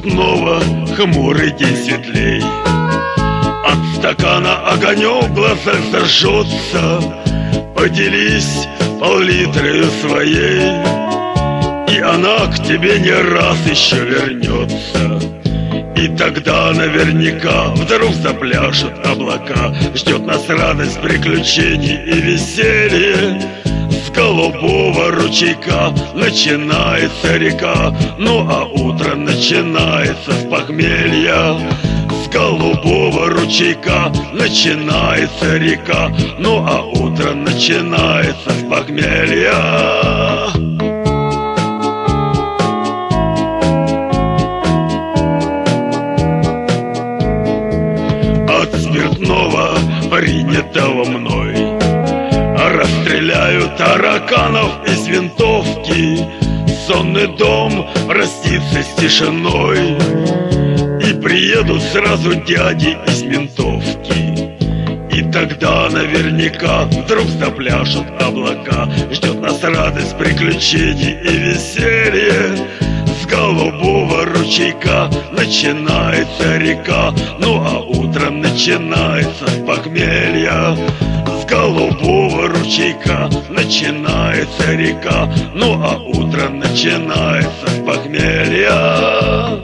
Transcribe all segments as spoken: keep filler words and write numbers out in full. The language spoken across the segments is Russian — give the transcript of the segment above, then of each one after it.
спиртного хмурый день светлей. От стакана огонек в глазах зажжется. Поделись пол-литрою своей, и она к тебе не раз еще вернется. И тогда наверняка вдруг запляшут облака. Ждет нас радость приключений и веселье. С голубого ручейка начинается река, ну а утро начинается с похмелья. С голубого ручейка начинается река, ну а утро начинается с похмелья. От спиртного, принятого мной, расстреляю тараканов из винтовки. Сонный дом простится с тишиной, и приедут сразу дяди из ментовки. И тогда наверняка вдруг запляшут облака. Ждет нас радость приключений и веселье. С голубого ручейка начинается река, ну а утром начинается с похмелья. С голубого ручейка начинается река, ну а утром начинается с похмелья.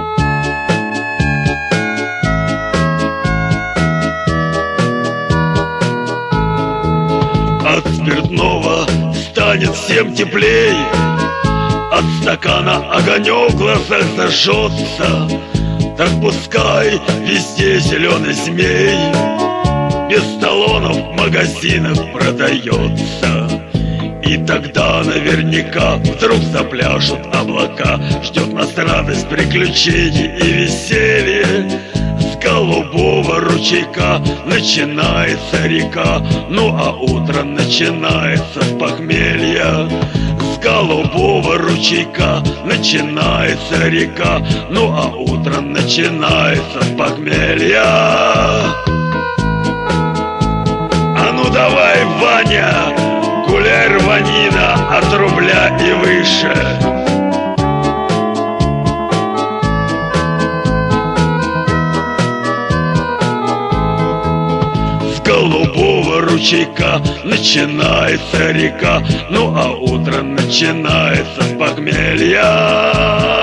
От спиртного станет всем теплей. От стакана огонек в глазах зажжется. Так пускай везде зеленый змей без талонов в магазинах продается. И тогда наверняка вдруг запляшут облака. Ждет нас радость приключений и веселье. С голубого ручейка начинается река, ну а утром начинается с похмелья. С голубого ручейка начинается река, ну а утром начинается с похмелья. А ну давай, Ваня, гуляй рванина от рубля и выше. С голубого ручейка начинается река, ну а утром начинается с похмелья.